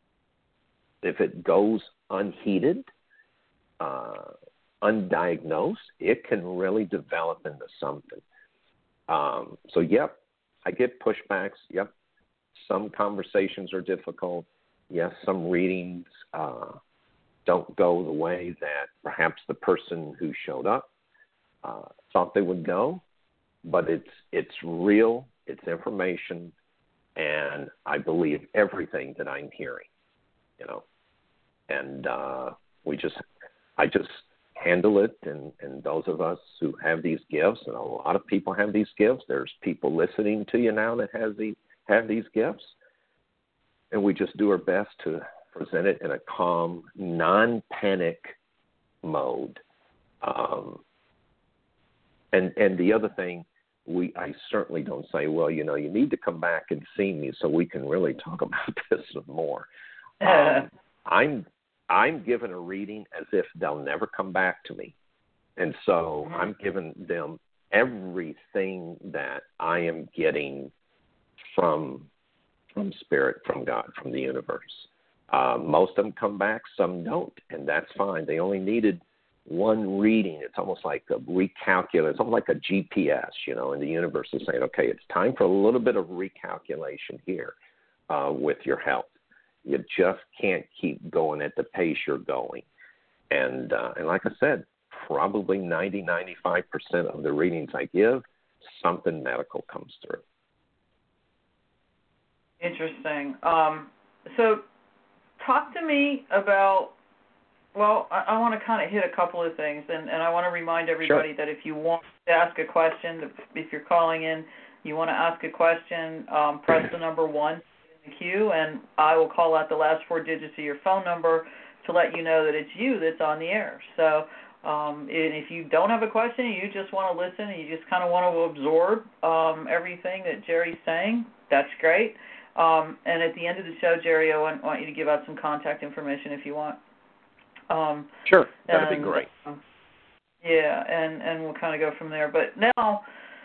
if it goes unheeded, uh, undiagnosed, it can really develop into something. Um, so, yep, I get pushbacks. Yep, some conversations are difficult. Yes, some readings uh, don't go the way that perhaps the person who showed up uh, thought they would go, but it's it's real, it's information, and I believe everything that I'm hearing, you know, and uh, we just, I just handle it, and, and those of us who have these gifts, and a lot of people have these gifts, there's people listening to you now that has the, have these gifts, and we just do our best to present it in a calm, non-panic mode. Um, and and the other thing, we I certainly don't say, well, you know, you need to come back and see me so we can really talk about this more. Um, I'm I'm given a reading as if they'll never come back to me, and so mm-hmm. I'm giving them everything that I am getting from from Spirit, from God, from the universe. Uh, most of them come back, some don't, and that's fine. They only needed one reading. It's almost like a recalculate. It's almost like a G P S, you know, and the universe is saying, okay, it's time for a little bit of recalculation here uh, with your health. You just can't keep going at the pace you're going. And, uh, and like I said, probably ninety, ninety-five percent of the readings I give, something medical comes through. Interesting. Um, so talk to me about, well, I, I want to kind of hit a couple of things, and, and I want to remind everybody Sure. that if you want to ask a question, if you're calling in, you want to ask a question, um, press the number one in the queue, and I will call out the last four digits of your phone number to let you know that it's you that's on the air. So um, and if you don't have a question, you just want to listen, and you just kind of want to absorb um, everything that Jerry's saying, that's great. Um, and at the end of the show, Jerry, I want, want you to give out some contact information if you want. Um, sure, that'd and, be great. Uh, yeah, and, and we'll kind of go from there. But now,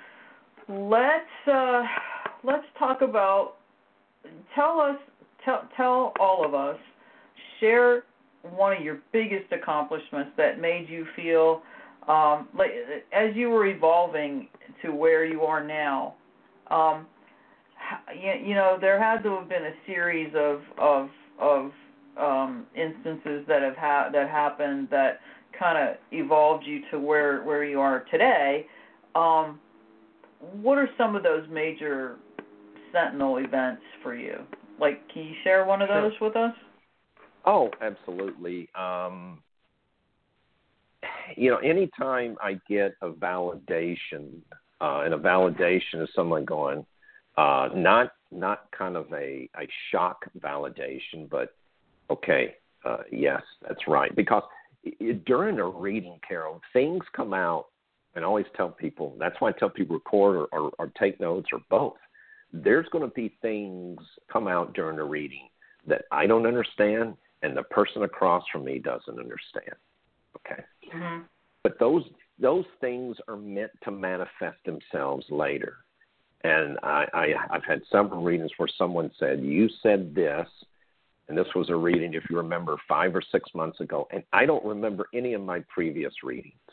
let's uh, let's talk about. Tell us, tell tell all of us, share one of your biggest accomplishments that made you feel um, like as you were evolving to where you are now. Um, You, you know, there had to have been a series of of of um, instances that have ha- that happened that kind of evolved you to where, where you are today. Um, what are some of those major sentinel events for you? Like, can you share one of those Sure. with us? Oh, absolutely. Um, you know, anytime I get a validation, uh, and a validation is someone going, Uh, not not kind of a, a shock validation, but okay, uh, yes, that's right. Because it, during a reading, Carol, things come out, and I always tell people, that's why I tell people record or, or, or take notes or both. There's going to be things come out during a reading that I don't understand and the person across from me doesn't understand, okay? Mm-hmm. But those those things are meant to manifest themselves later. And I, I, I've had several readings where someone said, you said this, and this was a reading, if you remember, five or six months ago, and I don't remember any of my previous readings.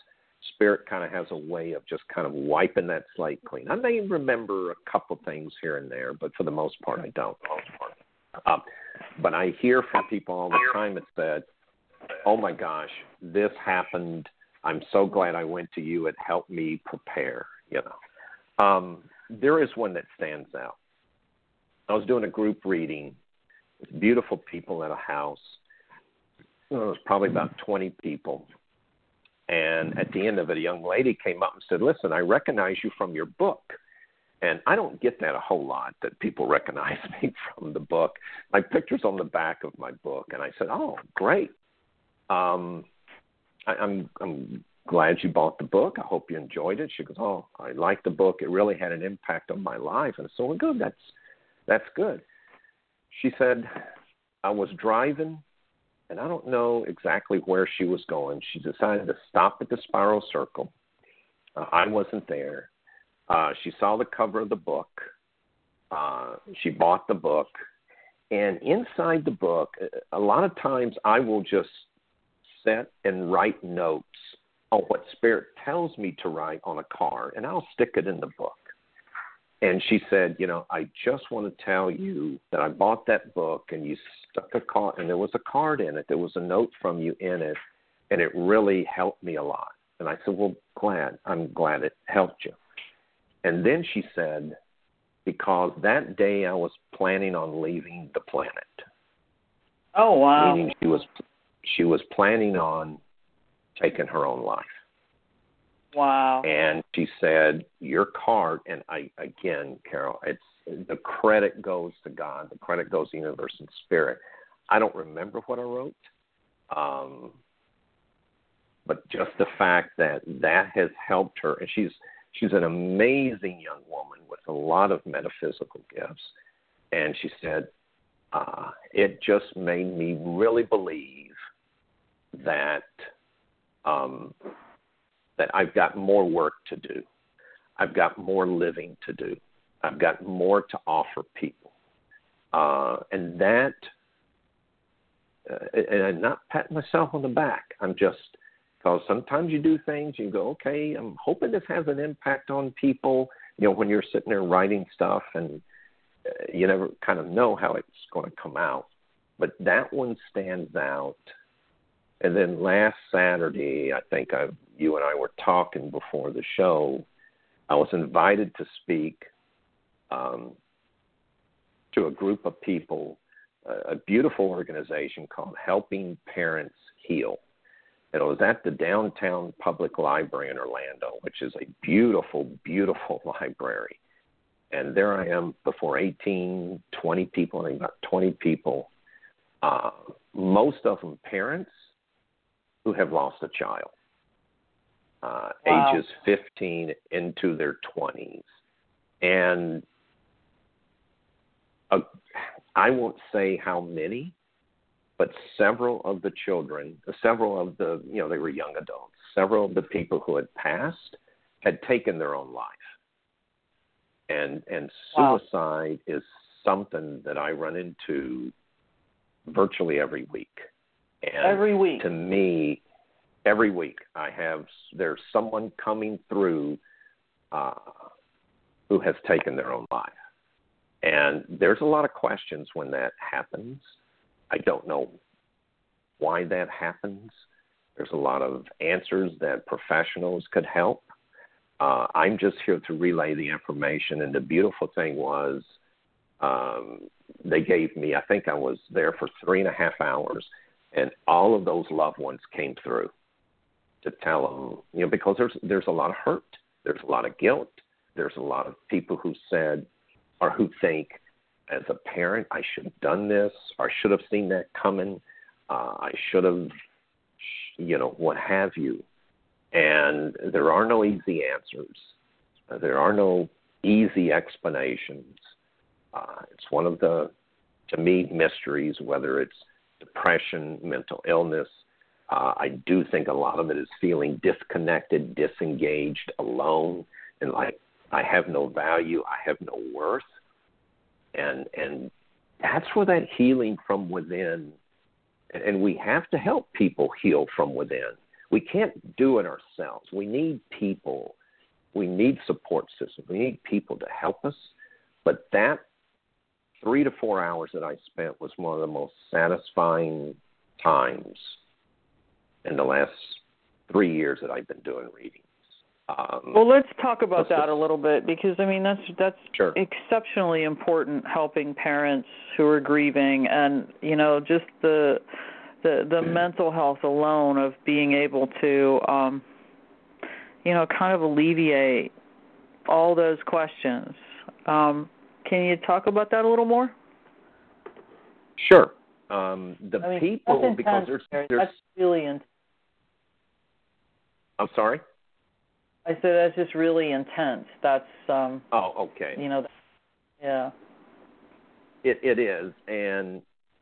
Spirit kind of has a way of just kind of wiping that slate clean. I may remember a couple things here and there, but for the most part, I don't. Um, but I hear from people all the time that said, oh, my gosh, this happened. I'm so glad I went to you. It helped me prepare, you know. Um, there is one that stands out. I was doing a group reading with beautiful people at a house. It was probably about twenty people. And at the end of it, a young lady came up and said, listen, I recognize you from your book. And I don't get that a whole lot, that people recognize me from the book. My picture's on the back of my book. And I said, oh, great. Um, I, I'm, I'm glad you bought the book. I hope you enjoyed it. She goes, oh, I like the book. It really had an impact on my life. And so, well, good. That's, that's good. She said, I was driving, and I don't know exactly where she was going. She decided to stop at the Spiral Circle. Uh, I wasn't there. Uh, she saw the cover of the book. Uh, she bought the book. And inside the book, a lot of times I will just sit and write notes on what Spirit tells me to write on a card, and I'll stick it in the book. And she said, you know, I just want to tell you that I bought that book, and you stuck a card, and there was a card in it. There was a note from you in it, and it really helped me a lot. And I said, well, glad. I'm glad it helped you. And then she said, because that day I was planning on leaving the planet. Oh, wow. Meaning she was, she was planning on taking her own life. Wow. And she said, your card, and I, again, Carol, it's the credit goes to God. The credit goes to the universe and Spirit. I don't remember what I wrote, um, but just the fact that that has helped her, and she's she's an amazing young woman with a lot of metaphysical gifts, and she said, uh, it just made me really believe that um, that I've got more work to do. I've got more living to do. I've got more to offer people. Uh, and that, uh, and I'm not patting myself on the back. I'm just, because sometimes you do things, you go, okay, I'm hoping this has an impact on people. You know, when you're sitting there writing stuff and uh, you never kind of know how it's going to come out. But that one stands out. And then last Saturday, I think I, you and I were talking before the show, I was invited to speak um, to a group of people, a, a beautiful organization called Helping Parents Heal. And it was at the Downtown Public Library in Orlando, which is a beautiful, beautiful library. And there I am before eighteen, twenty people, I think about twenty people, uh, most of them parents who have lost a child, uh, wow. ages fifteen into their twenties. And uh, I won't say how many, but several of the children, several of the, you know, they were young adults, several of the people who had passed had taken their own life. And, and suicide wow. is something that I run into virtually every week. And every week. To me, every week I have, there's someone coming through uh, who has taken their own life. And there's a lot of questions when that happens. I don't know why that happens. There's a lot of answers that professionals could help. Uh, I'm just here to relay the information. And the beautiful thing was um, they gave me, I think I was there for three and a half hours, and all of those loved ones came through to tell them, you know, because there's there's a lot of hurt. There's a lot of guilt. There's a lot of people who said or who think, as a parent, I should have done this, or I should have seen that coming. Uh, I should have, you know, what have you. And there are no easy answers. Uh, there are no easy explanations. Uh, it's one of the, to me, mysteries, whether it's depression, mental illness. Uh, I do think a lot of it is feeling disconnected, disengaged, alone, and like I have no value, I have no worth. And and that's where that healing from within, and we have to help people heal from within. we can't do it ourselves. We need people. We need support systems. We need people to help us. But that three to four hours that I spent was one of the most satisfying times in the last three years that I've been doing readings. Um, well, let's talk about that a little bit, because I mean that's that's sure. exceptionally important, helping parents who are grieving, and you know just the the the mm. mental health alone of being able to um, you know kind of alleviate all those questions. Um, can you talk about that a little more? Sure. Um, the I mean, people that's because intense, there's, there's that's really intense. I'm sorry? I said that's just really intense. That's um oh, okay. You know, yeah. It it is, and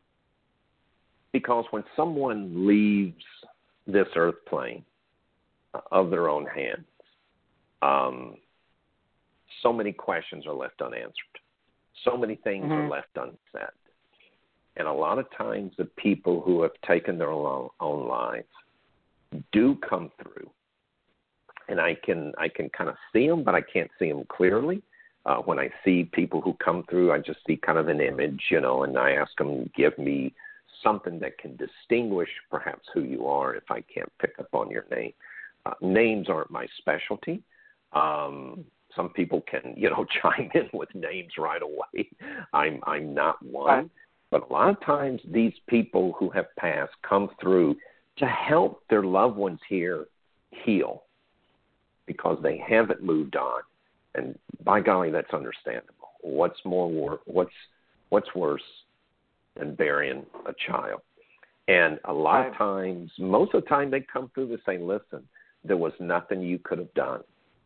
because when someone leaves this earth plane of their own hands, um, so many questions are left unanswered. So many things mm-hmm. are left unsaid, and a lot of times the people who have taken their own, own lives do come through. And I can I can kind of see them, but I can't see them clearly. Uh, when I see people who come through, I just see kind of an image, you know, and I ask them, give me something that can distinguish perhaps who you are if I can't pick up on your name. Uh, names aren't my specialty. Um, some people can, you know, chime in with names right away. I'm I'm not one. But a lot of times these people who have passed come through to help their loved ones here heal, because they haven't moved on, and by golly, that's understandable. What's more, wor- what's what's worse than burying a child? And a lot right. of times, most of the time, they come through to say, "Listen, there was nothing you could have done.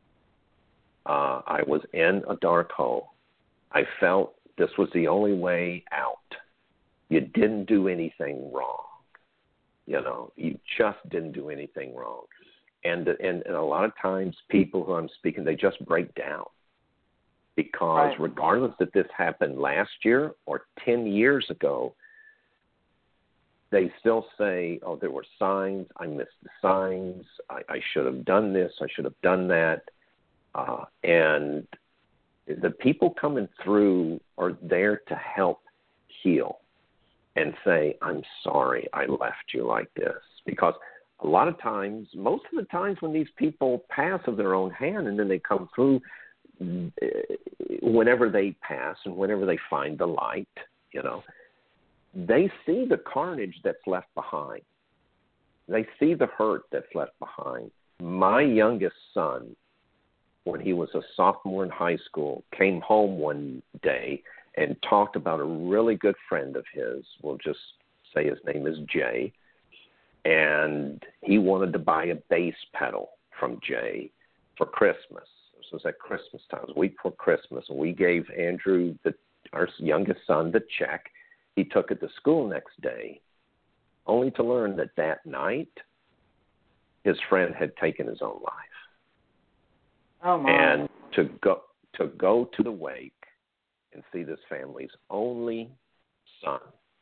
Uh, I was in a dark hole. I felt this was the only way out. You didn't do anything wrong. You know, you just didn't do anything wrong." And, and and a lot of times people who I'm speaking, they just break down, because right. regardless if this happened last year or ten years ago, they still say, oh, there were signs, I missed the signs, I, I should have done this, I should have done that. Uh, and the people coming through are there to help heal and say, I'm sorry I left you like this. Because a lot of times, most of the times when these people pass of their own hand and then they come through, whenever they pass and whenever they find the light, you know, they see the carnage that's left behind. They see the hurt that's left behind. My youngest son, when he was a sophomore in high school, came home one day and talked about a really good friend of his. We'll just say his name is Jay. And he wanted to buy a bass pedal from Jay for Christmas. This was at Christmas time. It was a week before Christmas. And we gave Andrew, the, our youngest son, the check. He took it to school next day, only to learn that that night his friend had taken his own life. Oh, my. And to go, to go to the wake and see this family's only son,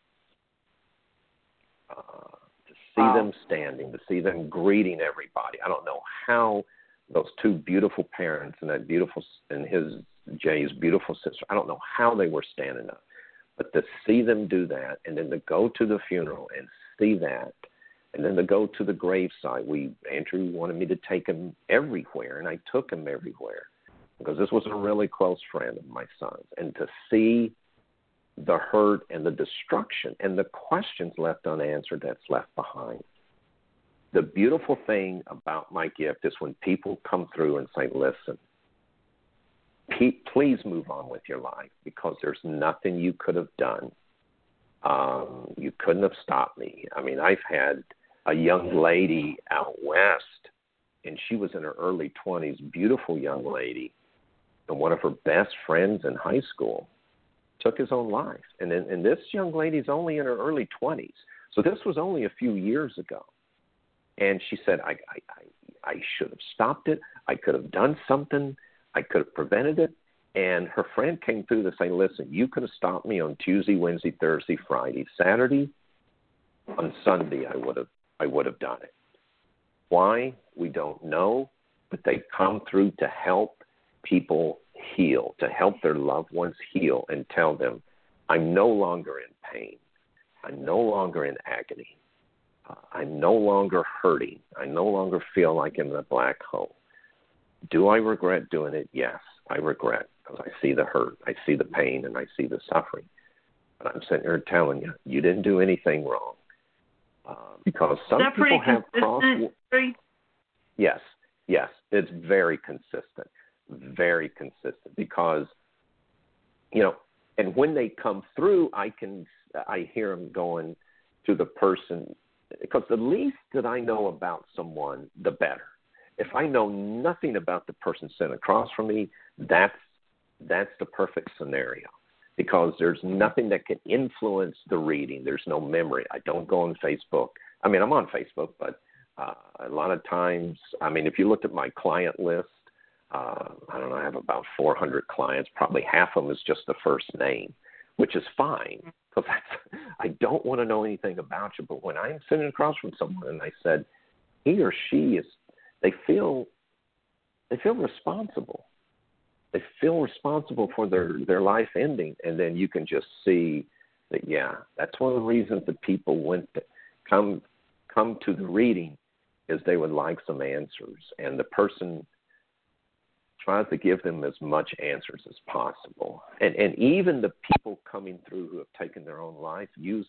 uh, see wow. them standing, to see them greeting everybody. I don't know how those two beautiful parents and that beautiful and his Jay's beautiful sister, I don't know how they were standing up, but to see them do that, and then to go to the funeral and see that, and then to go to the graveside. We Andrew wanted me to take him everywhere, and I took him everywhere because this was a really close friend of my son's, and to see the hurt and the destruction and the questions left unanswered that's left behind. The beautiful thing about my gift is when people come through and say, listen, please move on with your life, because there's nothing you could have done. Um, you couldn't have stopped me. I mean, I've had a young lady out west, and she was in her early twenties, beautiful young lady, and one of her best friends in high school took his own life. And then, and this young lady's only in her early twenties. So this was only a few years ago. And she said, I, I, I, I should have stopped it. I could have done something. I could have prevented it. And her friend came through to say, listen, you could have stopped me on Tuesday, Wednesday, Thursday, Friday, Saturday. On Sunday, I would have, I would have done it. Why? We don't know, but they come through to help people heal, to help their loved ones heal and tell them, I'm no longer in pain. I'm no longer in agony. Uh, I'm no longer hurting. I no longer feel like I'm in a black hole. Do I regret doing it? Yes, I regret, because I see the hurt, I see the pain, and I see the suffering. But I'm sitting here telling you, you didn't do anything wrong. Uh, because some Is that people have cross. Pretty? Yes, yes, it's very consistent, very consistent. Because, you know, and when they come through, I can, I hear them going to the person, because the least that I know about someone, the better. If I know nothing about the person sitting across from me, that's that's the perfect scenario, because there's nothing that can influence the reading. There's no memory. I don't go on Facebook. I mean, I'm on Facebook, but uh, a lot of times, I mean, if you looked at my client list, uh, I don't know, I have about four hundred clients. Probably half of them is just the first name, which is fine, because I don't want to know anything about you. But when I'm sitting across from someone and I said, he or she is, they feel, they feel responsible. They feel responsible for their, their life ending. And then you can just see that, yeah, that's one of the reasons that people went to come, come to the reading, is they would like some answers. And the person tries to give them as much answers as possible. And and even the people coming through who have taken their own life use,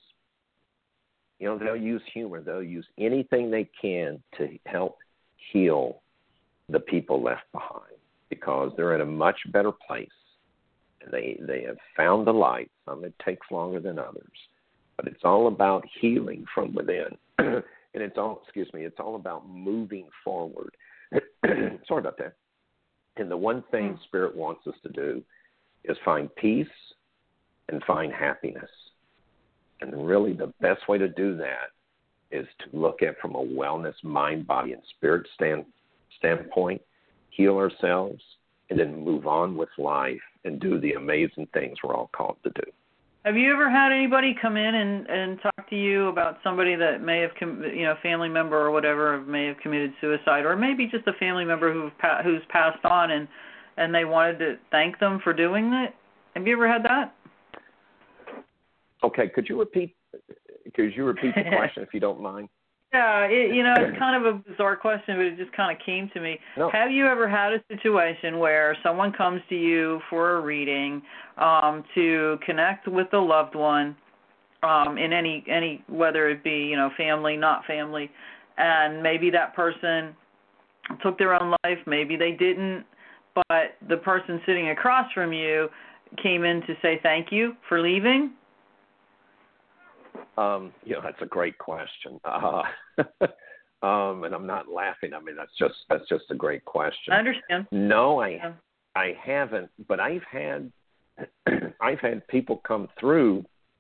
you know, they'll use humor. They'll use anything they can to help heal the people left behind, because they're in a much better place. And they, they have found the light. Some it takes longer than others. But it's all about healing from within. And it's all, excuse me, it's all about moving forward. Sorry about that. And the one thing mm. Spirit wants us to do is find peace and find happiness. And really the best way to do that is to look at from a wellness, mind, body, and spirit stand, standpoint, heal ourselves, and then move on with life and do the amazing things we're all called to do. Have you ever had anybody come in and, and talk to you about somebody that may have, com- you know, family member or whatever may have committed suicide, or maybe just a family member who pa- who's passed on, and, and they wanted to thank them for doing it? Have you ever had that? Okay, could you repeat? Could you repeat the question if you don't mind? Yeah, it, you know, it's kind of a bizarre question, but it just kind of came to me. No. Have you ever had a situation where someone comes to you for a reading um, to connect with a loved one, um, in any, any, whether it be, you know, family, not family, and maybe that person took their own life, maybe they didn't, but the person sitting across from you came in to say thank you for leaving? Um, you know, that's a great question. Uh, um, and I'm not laughing. I mean, that's just that's just a great question. I understand. No, I yeah. I haven't, but I've had I've had people come through,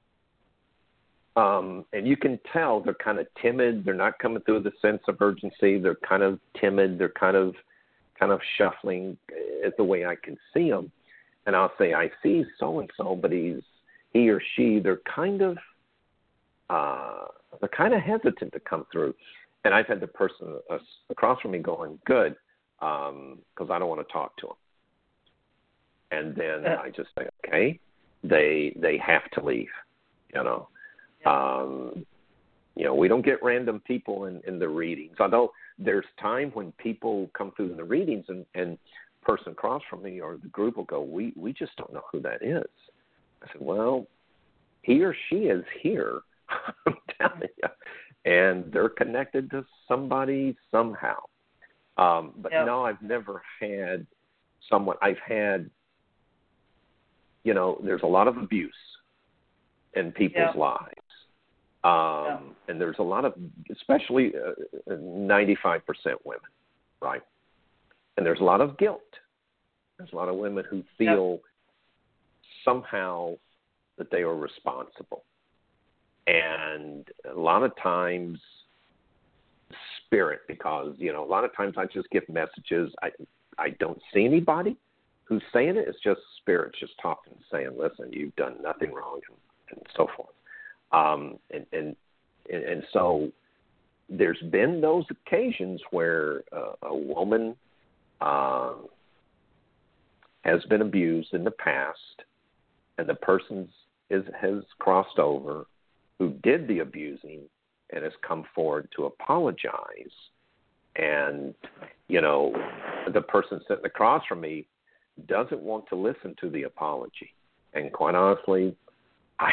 um, and you can tell they're kind of timid. They're not coming through with a sense of urgency. They're kind of timid. They're kind of kind of shuffling is the way I can see them. And I'll say, I see so and so, but he's he or she. They're kind of Uh, they're kind of hesitant to come through. And I've had the person uh, across from me going, good, because um, I don't want to talk to them. And then uh, I just say, okay, they they have to leave, you know. Yeah. Um, you know, we don't get random people in, in the readings, although there's time when people come through in the readings and, and person across from me or the group will go, we, we just don't know who that is. I said, well, he or she is here. I'm telling you, and they're connected to somebody somehow. Um, but yep. no, I've never had someone. I've had, you know, there's a lot of abuse in people's yep. lives, um, yep. and there's a lot of, especially uh, ninety-five percent women, right? And there's a lot of guilt. There's a lot of women who feel yep. somehow that they are responsible. And a lot of times, spirit, because, you know, a lot of times I just get messages. I I don't see anybody who's saying it. It's just spirits just talking and saying, listen, you've done nothing wrong, and, and so forth. Um, and, and, and, and so there's been those occasions where uh, a woman uh, has been abused in the past, and the person is, has crossed over who did the abusing and has come forward to apologize. And, you know, the person sitting across from me doesn't want to listen to the apology. And quite honestly, I,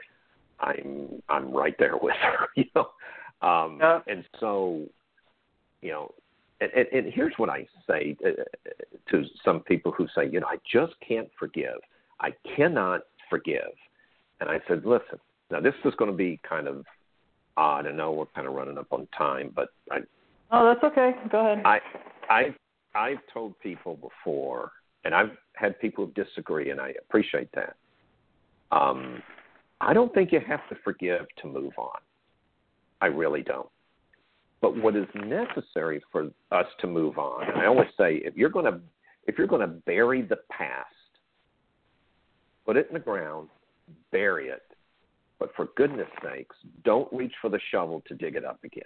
I'm I'm right there with her, you know. Um, yeah. And so, you know, and, and, and here's what I say to, to some people who say, you know, I just can't forgive. I cannot forgive. And I said, listen, now this is going to be kind of odd. I know we're kind of running up on time, but I. Oh, that's okay. Go ahead. I, I, I've told people before, and I've had people disagree, and I appreciate that. Um, I don't think you have to forgive to move on. I really don't. But what is necessary for us to move on, and I always say, if you're going to, if you're going to bury the past, put it in the ground, bury it. But for goodness sakes, don't reach for the shovel to dig it up again.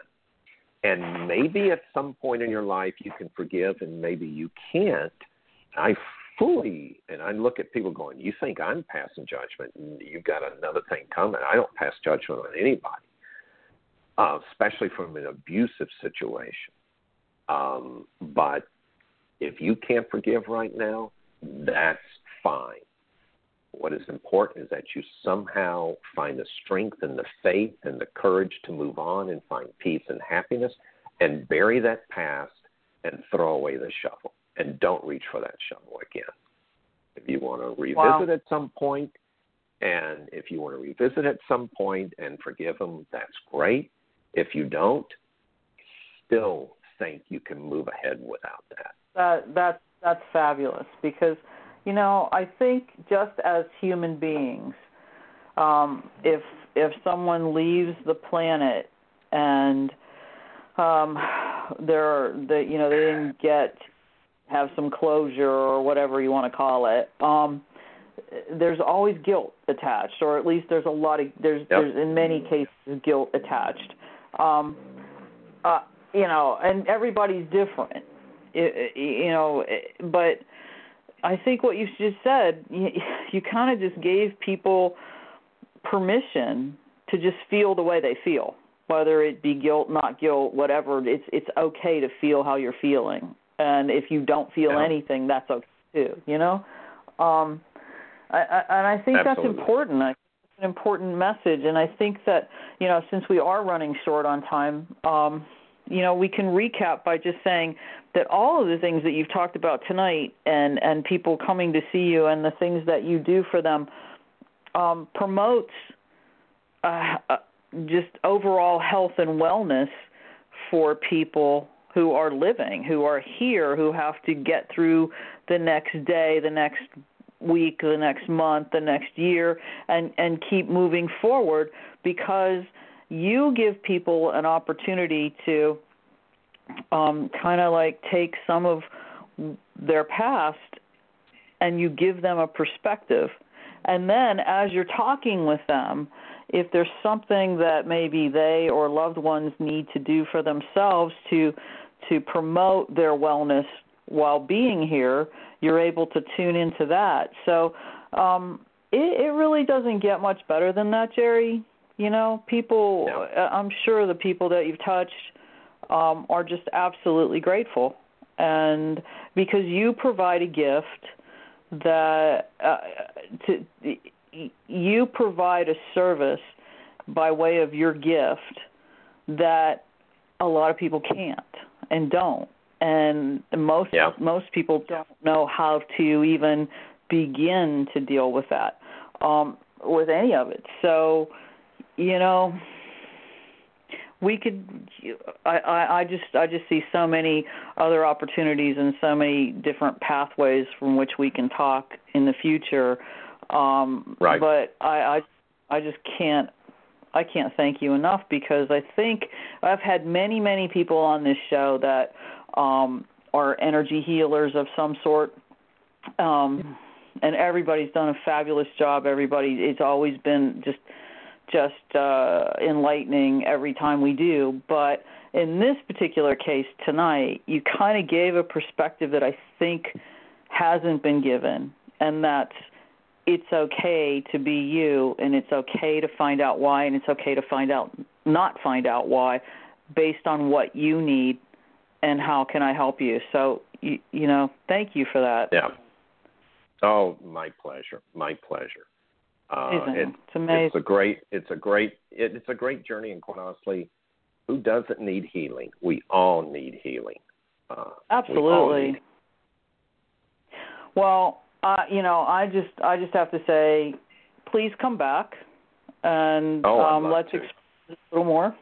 And maybe at some point in your life you can forgive, and maybe you can't. I fully, and I look at people going, you think I'm passing judgment, and you've got another thing coming. I don't pass judgment on anybody, uh, especially from an abusive situation. Um, but if you can't forgive right now, that's fine. What is important is that you somehow find the strength and the faith and the courage to move on and find peace and happiness, and bury that past and throw away the shovel, and don't reach for that shovel again. If you want to revisit wow. at some point, and if you want to revisit at some point and forgive them, that's great. If you don't, still think you can move ahead without that. That that's that's fabulous, because you know, I think just as human beings, um, if if someone leaves the planet and um, they're they you know they didn't get have some closure or whatever you want to call it, um, there's always guilt attached, or at least there's a lot of there's yep. there's in many cases guilt attached. Um, uh, you know, and everybody's different, it, you know, but. I think what you just said, you, you kind of just gave people permission to just feel the way they feel, whether it be guilt, not guilt, whatever. It's it's okay to feel how you're feeling, and if you don't feel yeah. anything, that's okay too. You know, um, I, I, and I think Absolutely. that's important. I think it's an important message, and I think that you know, since we are running short on time, um, you know, we can recap by just saying that all of the things that you've talked about tonight, and, and people coming to see you, and the things that you do for them, um, promotes uh, uh, just overall health and wellness for people who are living, who are here, who have to get through the next day, the next week, the next month, the next year, and, and keep moving forward, because you give people an opportunity to um, kind of like take some of their past and you give them a perspective. And then as you're talking with them, if there's something that maybe they or loved ones need to do for themselves to to promote their wellness while being here, you're able to tune into that. So um, it, it really doesn't get much better than that, Jerry. You know, people, no. I'm sure the people that you've touched um, are just absolutely grateful. And because you provide a gift that, uh, to, you provide a service by way of your gift that a lot of people can't and don't. And most yeah. most people don't know how to even begin to deal with that, um, with any of it. So, you know, we could. I, I, I just I just see so many other opportunities and so many different pathways from which we can talk in the future. Um, right. But I, I I just can't I can't thank you enough, because I think I've had many many people on this show that um, are energy healers of some sort. Um, and everybody's done a fabulous job. Everybody, it's always been just just uh, enlightening every time we do. But in this particular case tonight, you kind of gave a perspective that I think hasn't been given, and that's it's okay to be you, and it's okay to find out why, and it's okay to find out not find out why, based on what you need and how can I help you. So, you, you know, thank you for that. Yeah. Oh, my pleasure. My pleasure. Uh, amazing. It, it's amazing. It's a great. It's a great. It, it's a great journey, and quite honestly, who doesn't need healing? We all need healing. Uh, Absolutely. We need... Well, uh, you know, I just, I just have to say, please come back, and oh, um, let's to. explore this a little more.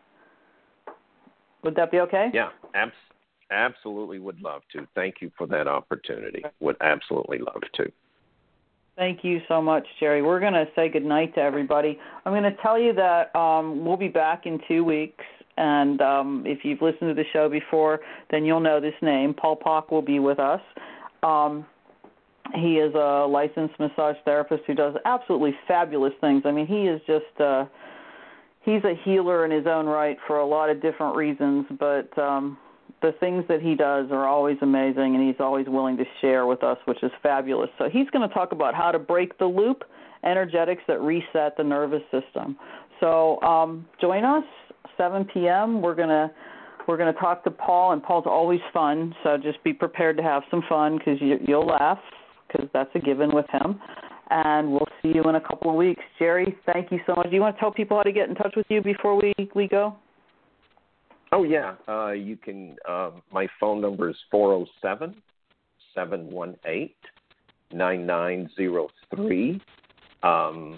Would that be okay? Yeah, abs- absolutely would love to. Thank you for that opportunity. Would absolutely love to. Thank you so much, Jerry. We're going to say goodnight to everybody. I'm going to tell you that um, we'll be back in two weeks, and um, if you've listened to the show before, then you'll know this name. Paul Pock will be with us. Um, he is a licensed massage therapist who does absolutely fabulous things. I mean, he is just uh, he's a healer in his own right for a lot of different reasons, but um, the things that he does are always amazing, and he's always willing to share with us, which is fabulous. So he's going to talk about how to break the loop, energetics that reset the nervous system. So um, join us, seven p.m. We're going to we're going to talk to Paul, and Paul's always fun, so just be prepared to have some fun because you, you'll laugh, because that's a given with him. And we'll see you in a couple of weeks. Jerry, thank you so much. Do you want to tell people how to get in touch with you before we, we go? Oh, yeah. Uh, you can, uh, my phone number is four oh seven, seven one eight, nine nine zero three. Um,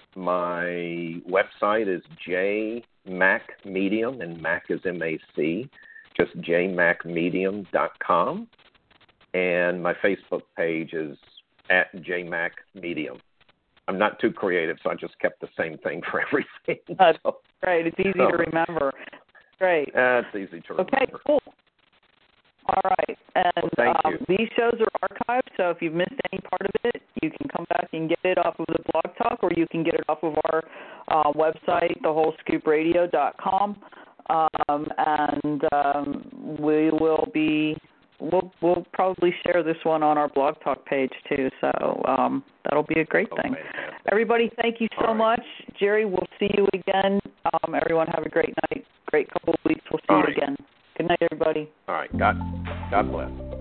my website is J Mac Medium, and Mac is M A C, just j mac medium dot com. And my Facebook page is at J Mac Medium. I'm not too creative, so I just kept the same thing for everything. That's so, great. It's easy so, to remember. Great. That's easy to remember. Okay, cool. All right. And well, thank um, you. these shows are archived, so if you've missed any part of it, you can come back and get it off of the Blog Talk, or you can get it off of our uh, website, the whole scoop radio dot com. Um, and um, we will be, we'll, we'll probably share this one on our Blog Talk page, too. So um, that'll be a great oh, thing. Fantastic. Everybody, thank you so All right. much. Jerry, we'll see you again. Um, everyone have a great night. Great couple of weeks. We'll see All you right. again. Good night, everybody. All right. God, God bless.